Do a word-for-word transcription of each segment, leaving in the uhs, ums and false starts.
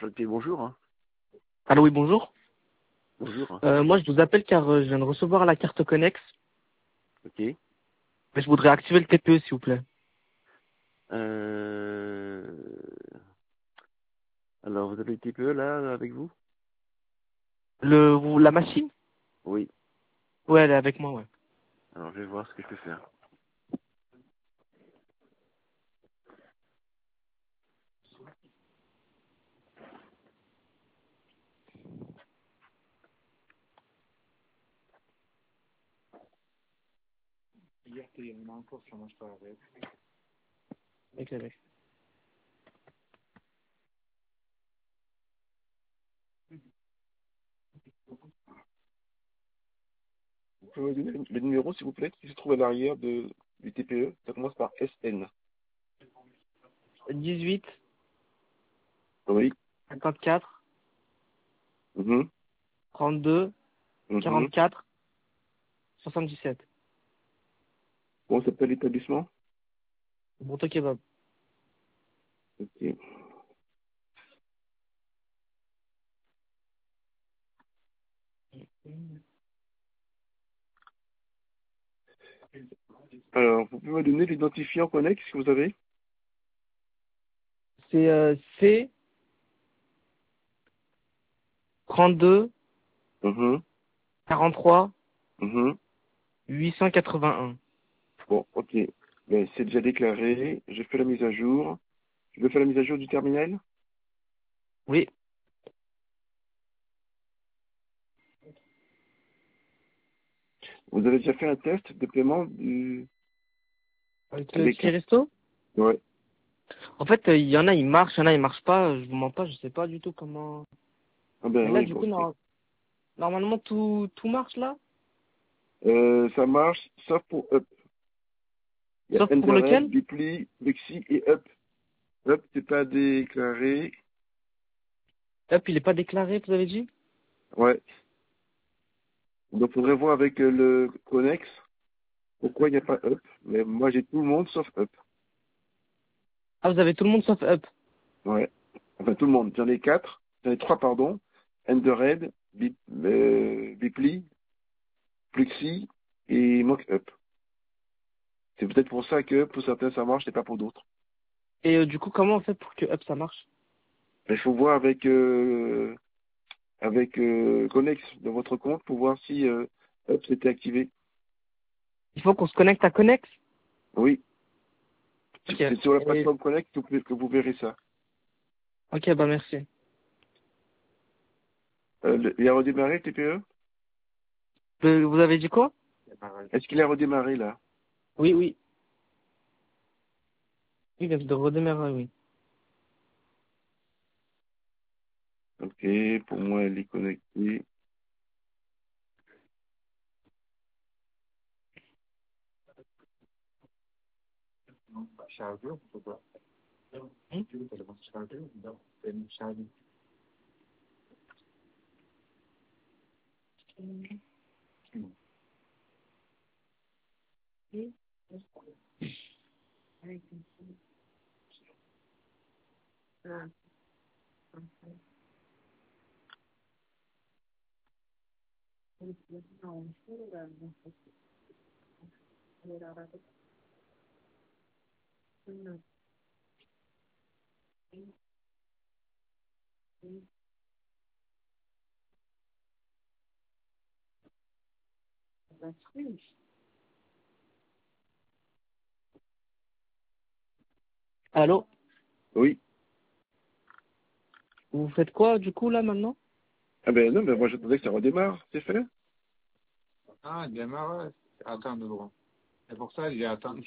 Flotte, bonjour. Hein. Allô, oui, bonjour. Bonjour. Euh, moi, je vous appelle car euh, je viens de recevoir la carte Connex. Ok. Mais je voudrais activer le T P E, s'il vous plaît. Euh... Alors, vous avez le T P E là, avec vous? Le, vous- la machine? Oui. Ouais, elle est avec moi, ouais. Alors, je vais voir ce que je peux faire. Ok, avec. Vous pouvez me donner le numéro, s'il vous plaît, qui se trouve à l'arrière de, du T P E. Ça commence par S N. dix-huit, Oui. cinquante-quatre, Mhm. trente-deux, Mhm. quarante-quatre, soixante-dix-sept. Comment s'appelle l'établissement? Bonto Kebab. Ok. Alors, vous pouvez me donner l'identifiant Connex que vous avez? C'est euh, C trente-deux, Mhm. quarante-trois, Mhm. huit cent quatre-vingt-un. Bon, ok. Ben, c'est déjà déclaré. Je fais la mise à jour. Je vais faire la mise à jour du terminal? Oui. Vous avez déjà fait un test de paiement du... Avec le avec... ticket resto? Ouais. En fait, euh, il y en a, ils marchent, il y en a, ils marchent pas. Je vous mens pas, je sais pas du tout comment. Ah ben Mais là, oui, du bon, coup, c'est... nor- normalement, tout, tout marche là? Euh, ça marche, sauf pour Up. Il y a Sauf pour Enderhead, lequel? Bipli, Bixi et Up. Up, c'est pas déclaré. Hop, il est pas déclaré, vous avez dit? Ouais. Donc, faudrait voir avec euh, le Connex pourquoi il n'y a pas Up. Mais moi, j'ai tout le monde sauf Up. Ah, vous avez tout le monde sauf Up. Ouais. Enfin, tout le monde. J'en ai quatre. J'en ai trois, pardon. Enderhead, Bip, euh, Bipli, Plexi et il manque Up. C'est peut-être pour ça que pour certains ça marche et pas pour d'autres. Et euh, du coup, comment on fait pour que Up ça marche? Mais il faut voir avec euh, avec euh, Connex de votre compte pour voir si euh, Up s'était activé. Il faut qu'on se connecte à Connex? Oui, Ok. c'est sur la Et... plateforme Connect que vous, pouvez- que vous verrez ça. Ok, bah merci. Euh, le- il a redémarré T P E? Euh, vous avez dit quoi? Est-ce qu'il a redémarré là? Oui, oui. Oui, il vient de redémarrer, oui. Ok, pour moi elle est connectée. Hmm. Allô? Oui. Vous faites quoi du coup là maintenant? Ah ben non, mais moi j'attendais que ça redémarre, c'est fait? Ah, il démarre, ouais. Attends, de droit. C'est pour ça que j'ai attendu.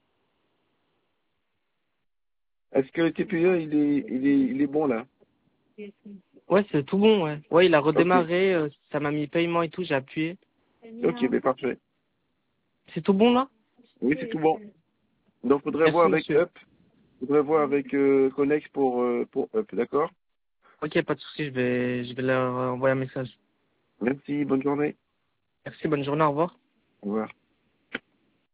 Est-ce que le T P E il est il est il est bon là? Ouais, c'est tout bon, ouais. Ouais, il a Ok, redémarré, euh, ça m'a mis paiement et tout, j'ai appuyé. ok, ben parfait. C'est tout bon là? Oui, c'est tout bon. Donc faudrait voir Merci avec monsieur. Up, faudrait voir avec euh, Connex pour euh, pour Up, d'accord? Ok, pas de souci, je vais, je vais leur envoyer un message. Merci, bonne journée. Merci, bonne journée, au revoir. Au revoir.